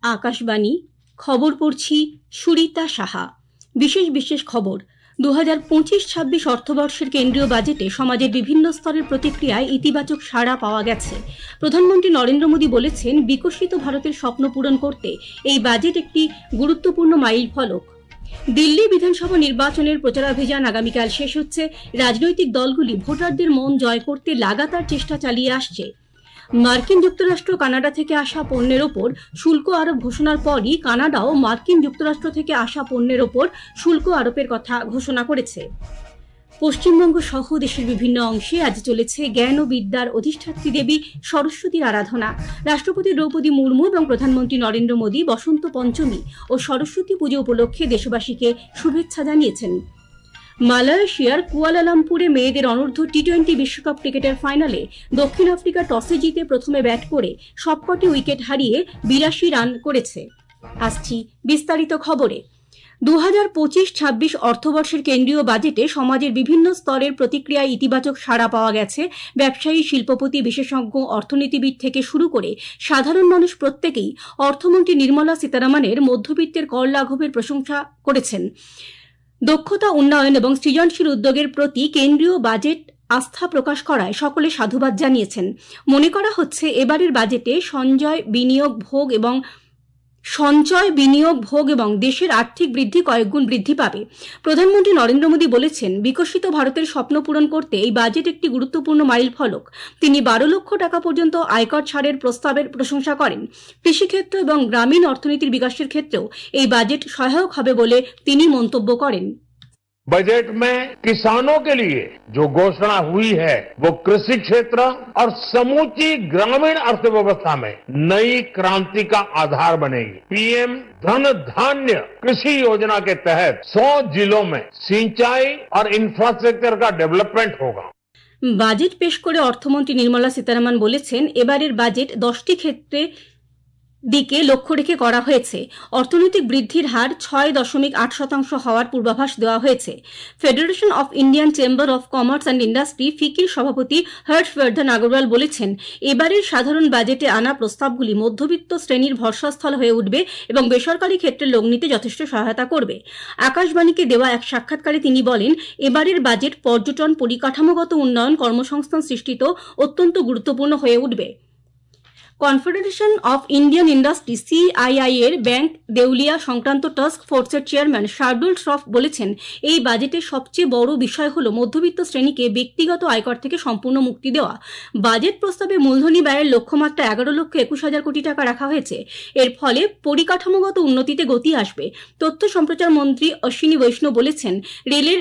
আকাশবাণী খবর পড়ছি সুরিতা সাহা। বিশেষ খবর। 2025-26 অর্থবর্ষের কেন্দ্রীয় বাজেটে সমাজের বিভিন্ন স্তরের প্রতিক্রিয়ায় ইতিবাচক সাড়া পাওয়া গেছে। প্রধানমন্ত্রী নরেন্দ্র মোদী বলেছেন, বিকশিত ভারতের স্বপ্ন পূরণ করতে এই বাজেট একটি গুরুত্বপূর্ণ মাইলফলক। দিল্লি বিধানসভা নির্বাচনের প্রচারাভিযান আগামীকাল শেষ হচ্ছে। রাজনৈতিক দলগুলি ভোটারদের মন জয় করতে লাগাতার চেষ্টা চালিয়ে আসছে। মার্কিন যুক্তরাষ্ট্র কানাডা থেকে আসা পণ্যের ওপর শুল্ক আরোপ ঘোষণার পরই কানাডাও মার্কিন যুক্তরাষ্ট্র থেকে আসা পণ্যের ওপর শুল্ক আরোপের কথা ঘোষণা করেছে। পশ্চিমবঙ্গ সহ দেশের বিভিন্ন অংশে আজ চলেছে জ্ঞান ও বিদ্যার অধিষ্ঠাত্রী দেবী সরস্বতীর আরাধনা। রাষ্ট্রপতি দ্রৌপদী মুর্মু এবং প্রধানমন্ত্রী নরেন্দ্র মোদী বসন্ত পঞ্চমী ও সরস্বতী পুজো উপলক্ষে দেশবাসীকে শুভেচ্ছা জানিয়েছেন। মালয়েশিয়ার কুয়ালালামপুরে মেয়েদের অনূর্ধ্ব টি-20 বিশ্বকাপ ক্রিকেটের ফাইনালে দক্ষিণ আফ্রিকা টসে জিতে প্রথমে ব্যাট করে সবকটি উইকেট হারিয়ে 82 রান করেছে। আসছি বিস্তারিত খবরে। 2025-26 অর্থবর্ষের কেন্দ্রীয় বাজেটে সমাজের বিভিন্ন স্তরের প্রতিক্রিয়ায় ইতিবাচক সাড়া পাওয়া গেছে। ব্যবসায়ী, শিল্পপতি, বিশেষজ্ঞ, অর্থনীতিবিদ থেকে শুরু করে সাধারণ মানুষ প্রত্যেকেই অর্থমন্ত্রী নির্মলা সীতারামনের মধ্যবিত্তের কর লাঘবের প্রশংসা করেছেন। দক্ষতা উন্নয়ন এবং সৃজনশীল উদ্যোগের প্রতি কেন্দ্রীয় বাজেট আস্থা প্রকাশ করায় সকলে সাধুবাদ জানিয়েছেন। মনে করা হচ্ছে, এবারের বাজেটে সঞ্চয়, বিনিয়োগ, ভোগ এবং দেশের আর্থিক বৃদ্ধি কয়েকগুণ বৃদ্ধি পাবে। প্রধানমন্ত্রী নরেন্দ্র মোদী বলেছেন, বিকশিত ভারতের স্বপ্ন পূরণ করতে এই বাজেট একটি গুরুত্বপূর্ণ মাইলফলক। তিনি 12 লক্ষ টাকা পর্যন্ত আয়কর ছাড়ের প্রস্তাবের প্রশংসা করেন। কৃষিক্ষেত্র এবং গ্রামীণ অর্থনীতির বিকাশের ক্ষেত্রেও এই বাজেট সহায়ক হবে বলে তিনি মন্তব্য করেন। बजट में किसानों के लिए जो घोषणा हुई है वो कृषि क्षेत्र और समूची ग्रामीण अर्थव्यवस्था में नई क्रांति का आधार बनेगी। पीएम धन धान्य कृषि योजना के तहत 100 जिलों में सिंचाई और इंफ्रास्ट्रक्चर का डेवलपमेंट होगा। বাজেট পেশ করে অর্থমন্ত্রী নির্মলা সীতারামন বলেছেন, এবারের বাজেট 10টি ক্ষেত্রে দিকে লক্ষ্য রেখে করা হয়েছে। অর্থনৈতিক বৃদ্ধির হার 6.8% হওয়ার পূর্বাভাস দেওয়া হয়েছে। Federation of Indian chamber of commerce and industry ফিকির সভাপতি হর্ষবর্ধন আগরওয়াল বলেছেন, এবারের সাধারণ বাজেটে আনা প্রস্তাবগুলি মধ্যবিত্ত শ্রেণীর ভরসাস্থল হয়ে উঠবে এবং বেসরকারি ক্ষেত্রে লোক নিতে যথেষ্ট সহায়তা করবে। আকাশবাণীকে দেওয়া এক সাক্ষাৎকারে তিনি বলেন, এবারের বাজেট পর্যটন, পরিকাঠামোগত উন্নয়ন, কর্মসংস্থান সৃষ্টিতেও অত্যন্ত গুরুত্বপূর্ণ হয়ে উঠবে। Confederation of Indian industry CII এর ব্যাংক দেউলিয়া সংক্রান্ত টাস্ক ফোর্সের চেয়ারম্যান শার্দুল শ্রফ বলেছেন, এই বাজেটের সবচেয়ে বড় বিষয় হল মধ্যবিত্ত শ্রেণীকে ব্যক্তিগত আয়কর থেকে সম্পূর্ণ মুক্তি দেওয়া। বাজেট প্রস্তাবে মূলধনী ব্যয়ের লক্ষ্যমাত্রা 11,21,000 কোটি টাকা রাখা হয়েছে। এর ফলে পরিকাঠামোগত উন্নতিতে গতি আসবে। তথ্য সম্প্রচার মন্ত্রী অশ্বিনী বৈষ্ণব বলেছেন, রেলের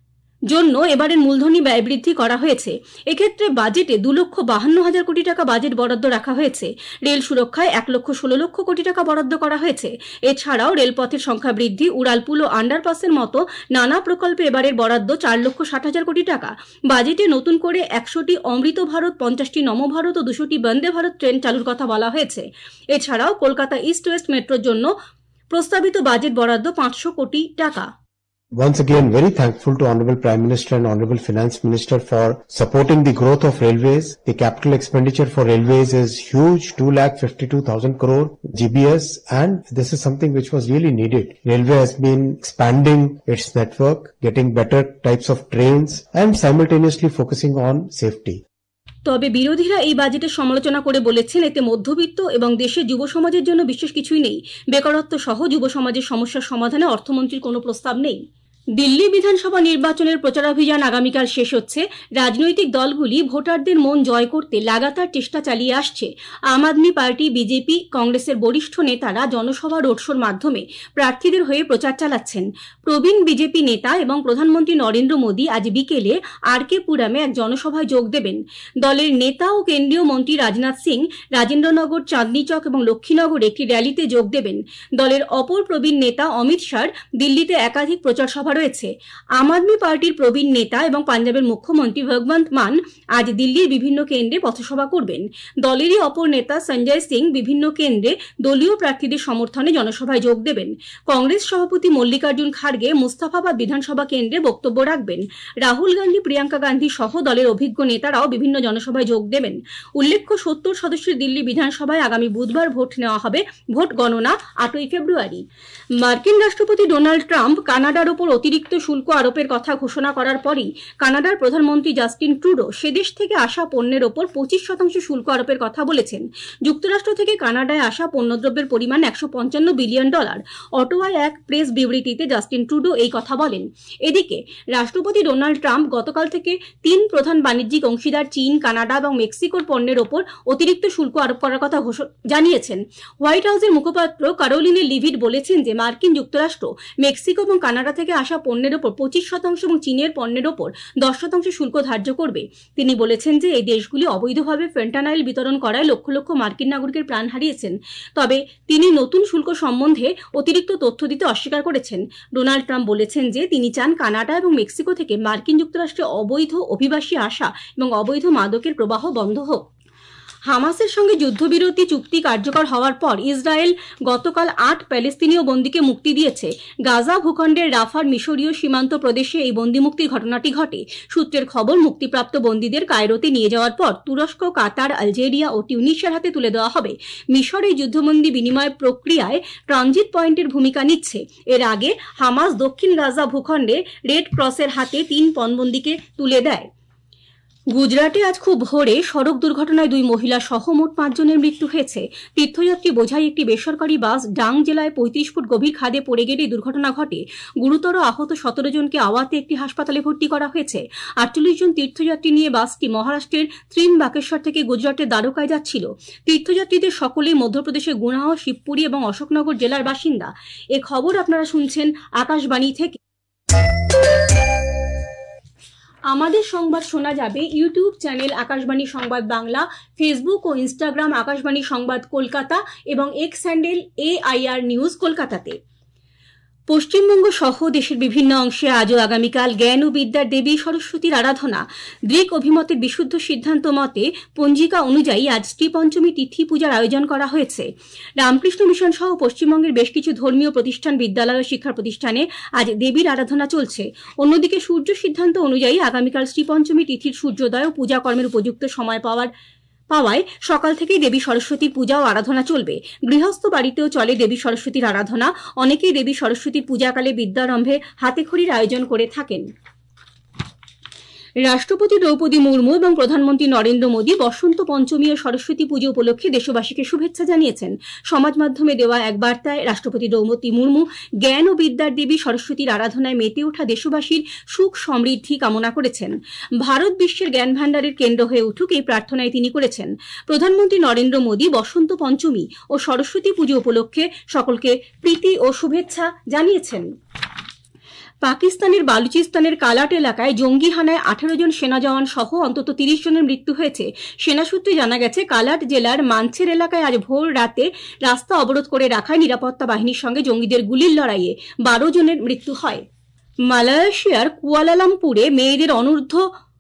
জন্য এবারের মূলধনী ব্যয় বৃদ্ধি করা হয়েছে। এক্ষেত্রে বাজেটে 2,52,000 কোটি টাকা বাজেট বরাদ্দ রাখা হয়েছে। রেল সুরক্ষায় 1,16,00,000 কোটি টাকা বরাদ্দ করা হয়েছে। এছাড়াও রেলপথের সংখ্যা বৃদ্ধি, উড়ালপুল ও আন্ডারপাসের মতো নানা প্রকল্পে এবারের বরাদ্দ 4,60,000 কোটি টাকা। বাজেটে নতুন করে 100টি অমৃত ভারত, 50টি নমভারত ও 200টি বন্দে ভারত ট্রেন চালুর কথা বলা হয়েছে। এছাড়াও কলকাতা ইস্ট ওয়েস্ট মেট্রোর জন্য প্রস্তাবিত বাজেট বরাদ্দ 500 কোটি টাকা। Once again, very thankful to Honorable Prime Minister and Honorable Finance Minister for supporting the growth of railways. The capital expenditure for railways is huge, 2,52,000 crore GBS, and this is something which was really needed. Railway has been expanding its network, getting better types of trains, and simultaneously focusing on safety. তবে বিরোধীরা এই বাজেটের সমালোচনা করে বলেছেন, এতে মধ্যবিত্ত এবং দেশের যুব সমাজের জন্য বিশেষ কিছুই নেই। বেকারত্ব সহ যুব সমাজের সমস্যার সমাধানে অর্থমন্ত্রীর কোনো প্রস্তাব নেই। দিল্লি বিধানসভা নির্বাচনের প্রচারাভিযান আগামীকাল শেষ হচ্ছে। রাজনৈতিক দলগুলি ভোটারদের মন জয় করতে লাগাতার চেষ্টা চালিয়ে আসছে। আম আদমি পার্টি, বিজেপি, কংগ্রেসের বরিষ্ঠ নেতারা জনসভা, রোড শোর মাধ্যমে প্রার্থীদের হয়ে প্রচার চালাচ্ছেন। প্রবীণ বিজেপি নেতা এবং প্রধানমন্ত্রী নরেন্দ্র মোদী আজ বিকেলে আর.কে. পুরমে এক জনসভায় যোগ দেবেন। দলের নেতা ও কেন্দ্রীয় মন্ত্রী রাজনাথ সিং রাজেন্দ্রনগর, চাঁদনি চক এবং লক্ষ্মীনগরে একটি র্যালিতে যোগ দেবেন। দলের অপর প্রবীণ নেতা অমিত শাহর দিল্লিতে একাধিক প্রচার সভা রয়েছে। আম আদমি পার্টির প্রবীণ নেতা এবং পাঞ্জাবের মুখ্যমন্ত্রী ভগবন্ত মান আজ দিল্লির বিভিন্ন কেন্দ্রে পথসভা করবেন। দলেরই অপর নেতা সঞ্জয় সিং বিভিন্ন কেন্দ্রে দলীয় প্রার্থীদের সমর্থনে জনসভায় যোগ দেবেন। কংগ্রেস সভাপতি মল্লিকার্জুন খাড়গে খার্গে মুস্তাফাবাদ বিধানসভা কেন্দ্রে বক্তব্য রাখবেন। রাহুল গান্ধী, প্রিয়াঙ্কা গান্ধী সহ দলের অভিজ্ঞ নেতারাও বিভিন্ন জনসভায় যোগ দেবেন। উল্লেখ্য 70 সদস্যের দিল্লি বিধানসভায় আগামী বুধবার ভোট নেওয়া হবে। ভোট গণনা 8ই ফেব্রুয়ারি। মার্কিন রাষ্ট্রপতি ডোনাল্ড ট্রাম্প কানাডার ওপর অতিরিক্ত শুল্ক আরোপের কথা ঘোষণা করার পরই কানাডার প্রধানমন্ত্রী জাস্টিন ট্রুডো সেদেশ থেকে আসা পণ্যের ওপর 25% শুল্ক আরোপের কথা বলেছেন। যুক্তরাষ্ট্র থেকে কানাডায় আসা পণ্যদ্রব্যের পরিমাণ $155 বিলিয়ন। অটোয়ায় এক প্রেস বিবৃতিতে জাস্টিন ট্রুডো এই কথা বলেন। এদিকে রাষ্ট্রপতি ডোনাল্ড ট্রাম্প গতকাল থেকে 3 প্রধান বাণিজ্যিক অংশীদার চীন, কানাডা এবং মেক্সিকোর পণ্যের ওপর অতিরিক্ত শুল্ক আরোপ করার কথা জানিয়েছেন। হোয়াইট হাউসের মুখপাত্র ক্যারোলিন লিভিট বলেছেন যে মার্কিন যুক্তরাষ্ট্র মেক্সিকো এবং কানাডা থেকে আসা পণ্যের ওপর 25% এবং চীনের পণ্যের ওপর 10% শুল্ক ধার্য করবে। তিনি বলেছেন যে এই দেশগুলি অবৈধভাবে ফেন্টানাইল বিতরণ করায় লক্ষ লক্ষ মার্কিন নাগরিকের প্রাণ হারিয়েছেন। তবে তিনি নতুন শুল্ক সম্বন্ধে অতিরিক্ত তথ্য দিতে অস্বীকার করেছেন। ডোনাল্ড ট্রাম্প বলেছেন যে তিনি চান কানাডা এবং মেক্সিকো থেকে মার্কিন যুক্তরাষ্ট্রে অবৈধ অভিবাসী আসা এবং অবৈধ মাদকের প্রবাহ বন্ধ হোক। হামাসের সঙ্গে যুদ্ধবিরতি চুক্তি কার্যকর হওয়ার পর ইসরায়েল গতকাল 8 প্যালেস্তিনীয় বন্দীকে মুক্তি দিয়েছে। গাজা ভূখণ্ডের রাফার মিশরীয় সীমান্ত প্রদেশে এই বন্দী মুক্তির ঘটনাটি ঘটে। সূত্রের খবর, মুক্তিপ্রাপ্ত বন্দীদের কায়রোতে নিয়ে যাওয়ার পর তুরস্ক, কাতার, আলজেরিয়া ও টিউনিশিয়ার হাতে তুলে দেওয়া হবে। মিশর এই যুদ্ধবন্দী বিনিময় প্রক্রিয়ায় ট্রানজিট পয়েন্টের ভূমিকা নিচ্ছে। এর আগে হামাস দক্ষিণ গাজা ভূখণ্ডে রেড ক্রসের হাতে 3 পণবন্দীকে তুলে দেয়। গুজরাটে আজ খুব ভোরে সড়ক দুর্ঘটনায় 2 মহিলা সহ মোট 5 জনের মৃত্যু হয়েছে। তীর্থযাত্রী বোঝাই একটি বেসরকারি বাস ডাং জেলায় 35 ফুট গভীর খাদে পড়ে গেলে দুর্ঘটনা ঘটে। গুরুতর আহত 17 জনকে আওয়াতে একটি হাসপাতালে ভর্তি করা হয়েছে। 48 জন তীর্থযাত্রী নিয়ে বাসটি মহারাষ্ট্রের ত্রিম্বাকেশ্বর থেকে গুজরাটের দ্বারকায় যাচ্ছিল। তীর্থযাত্রীদের সকলেই মধ্যপ্রদেশের গুনা, শিবপুরী এবং অশোকনগর জেলার বাসিন্দা। এ খবর আপনারা শুনছেন আকাশবাণী থেকে। আমাদের সংবাদ শোনা যাবে YouTube channel Akashvani Sangbad Bangla, Facebook ও ইনস্টাগ্রাম আকাশবাণী সংবাদ কলকাতা এবং এক্স হ্যান্ডেল AIR নিউজ কলকাতাতে। পশ্চিমবঙ্গ সহ দেশের বিভিন্ন অংশে আজ ও আগামীকাল জ্ঞান ও বিদ্যার দেবী সরস্বতীর আরাধনা। দৃক অভিমতের বিশুদ্ধ সিদ্ধান্ত মতে পঞ্জিকা অনুযায়ী আজ শ্রীপঞ্চমী তিথি পূজার আয়োজন করা হয়েছে। রামকৃষ্ণ মিশন সহ পশ্চিমবঙ্গের বেশ কিছু ধর্মীয় প্রতিষ্ঠান, বিদ্যালয় ও শিক্ষা প্রতিষ্ঠানে আজ দেবীর আরাধনা চলছে। অন্যদিকে সূর্য সিদ্ধান্ত অনুযায়ী আগামীকাল শ্রীপঞ্চমী তিথির সূর্যোদয় ও পূজা কর্মের উপযুক্ত সময় পাওয়ায় সকাল থেকেই দেবী সরস্বতীর পূজা ও আরাধনা চলবে। গৃহস্থ বাড়িতেও চলে দেবী সরস্বতীর আরাধনা। অনেকেই দেবী সরস্বতীর পূজাকালে বিদ্যারম্ভে হাতেখড়ির আয়োজন করে থাকেন। রাষ্ট্রপতি দ্রৌপদী মুর্মু এবং প্রধানমন্ত্রী নরেন্দ্র মোদী বসন্ত পঞ্চমী ও সরস্বতী পুজো উপলক্ষে দেশবাসীকে শুভেচ্ছা জানিয়েছেন। সমাজ মাধ্যমে দেওয়া এক বার্তায় রাষ্ট্রপতি দ্রৌপদী মুর্মু জ্ঞান ও বিদ্যার দেবী সরস্বতীর আরাধনায় মেতে ওঠা দেশবাসীর সুখ সমৃদ্ধি কামনা করেছেন। ভারত বিশ্বের জ্ঞান ভাণ্ডারের কেন্দ্র হয়ে উঠুক, এই প্রার্থনায় তিনি করেছেন। প্রধানমন্ত্রী নরেন্দ্র মোদী বসন্ত পঞ্চমী ও সরস্বতী পুজো উপলক্ষে সকলকে প্রীতি ও শুভেচ্ছা জানিয়েছেন। পাকিস্তানের বালুচিস্তানের কালাট এলাকায় জঙ্গি হানায় 18 জন সেনা জওয়ান সহ অন্তত 30 জনের মৃত্যু হয়েছে। সেনা সূত্রে জানা গেছে, কালাট জেলার মানছের এলাকায় আজ ভোর রাতে রাস্তা অবরোধ করে রাখায় নিরাপত্তা বাহিনীর সঙ্গে জঙ্গিদের গুলির লড়াইয়ে 12 জনের মৃত্যু হয়। মালয়েশিয়ার কুয়ালালামপুরে মেয়েদের অনূর্ধ্ব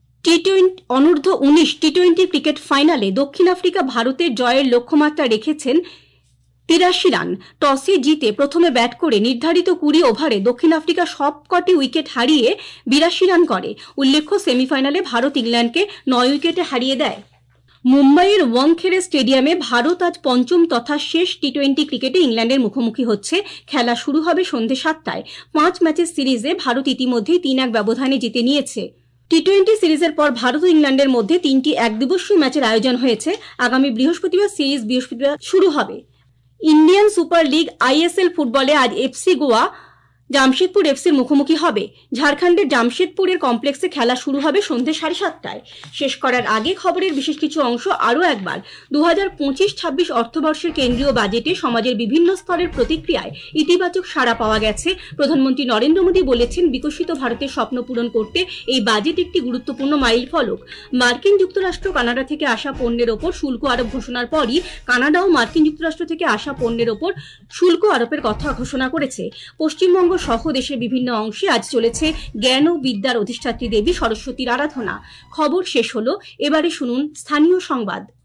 19 টি20 ক্রিকেট ফাইনালে দক্ষিণ আফ্রিকা ভারতের জয়ের লক্ষ্যমাত্রা রেখেছেন 83 রান। টসে জিতে প্রথমে ব্যাট করে নির্ধারিত 20 ওভারে দক্ষিণ আফ্রিকা সবকটি উইকেট হারিয়ে 82 রান করে। উল্লেখ্য, সেমিফাইনালে ভারত ইংল্যান্ডকে 9 উইকেটে হারিয়ে দেয়। মুম্বাইয়ের ওয়াংখেড়ে স্টেডিয়ামে ভারত আজ পঞ্চম তথা শেষ টি20 ক্রিকেটে ইংল্যান্ডের মুখোমুখি হচ্ছে। খেলা শুরু হবে সন্ধ্যে 7টায়। 5 ম্যাচের সিরিজে ভারত ইতিমধ্যেই 3-1 ব্যবধানে জিতে নিয়েছে। টি20 সিরিজের পর ভারত ও ইংল্যান্ডের মধ্যে 3টি একদিবসীয় ম্যাচের আয়োজন হয়েছে। আগামী বৃহস্পতিবার সিরিজ শুরু হবে। ইন্ডিয়ান সুপার লিগ ISL ফুটবলে আজ FC গোয়া জামশেদপুর FCর মুখোমুখি হবে। ঝাড়খণ্ডের জামশেদপুরের কমপ্লেক্সে খেলা শুরু হবে সন্ধ্যে 7:30টায়। শেষ করার আগে খবরের বিশেষ কিছু অংশ আরও একবার। 2025-26 অর্থবর্ষের কেন্দ্রীয় বাজেটে সমাজের বিভিন্ন স্তরের প্রতিক্রিয়ায় ইতিবাচক সাড়া পাওয়া গেছে। প্রধানমন্ত্রী নরেন্দ্র মোদী বলেছেন, বিকশিত ভারতের স্বপ্ন পূরণ করতে এই বাজেট একটি গুরুত্বপূর্ণ মাইলফলক। মার্কিন যুক্তরাষ্ট্র কানাডা থেকে আসা পণ্যের ওপর শুল্ক আরোপ ঘোষণার পরই কানাডাও মার্কিন যুক্তরাষ্ট্র থেকে আসা পণ্যের ওপর শুল্ক আরোপের কথা ঘোষণা করেছে। পশ্চিমবঙ্গ সহ দেশের বিভিন্ন অংশে আজ চলেছে জ্ঞান ও বিদ্যার অধিষ্ঠাত্রী দেবী সরস্বতীর আরাধনা। খবর শেষ হলো। এবারে শুনুন স্থানীয় সংবাদ।